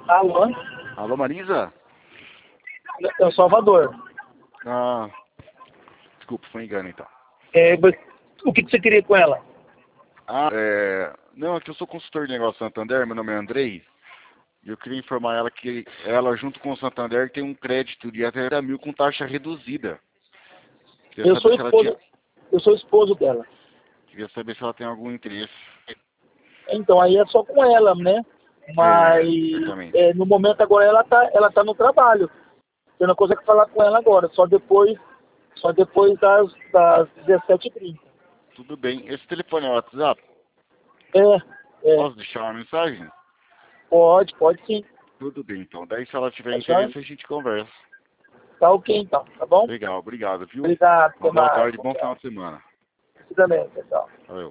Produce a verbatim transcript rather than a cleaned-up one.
Alô? Alô, Marisa? É o Salvador. Ah, desculpa, foi engano então. É, mas o que, que você queria com ela? Ah, é... Não, é que eu sou consultor de negócio Santander, meu nome é Andrei. E eu queria informar ela que ela, junto com o Santander, tem um crédito de até trinta mil com taxa reduzida. Queria Eu saber sou se ela tinha... esposo, eu sou esposo dela. Queria saber se ela tem algum interesse. Então, aí é só com ela, né? É, Mas certamente. é, no momento agora ela tá, ela tá no trabalho. Eu não consigo falar com ela agora, só depois, só depois das, das dezessete e trinta. Tudo bem. Esse telefone é o WhatsApp? É, é. Posso deixar uma mensagem? Pode, pode sim. Tudo bem, então. Daí, se ela tiver Tá joia? interesse, a gente conversa. Tá ok então, tá bom? Legal, obrigado, viu? Obrigado, Uma até boa mais. tarde, bom final de semana. Você também, pessoal. Valeu.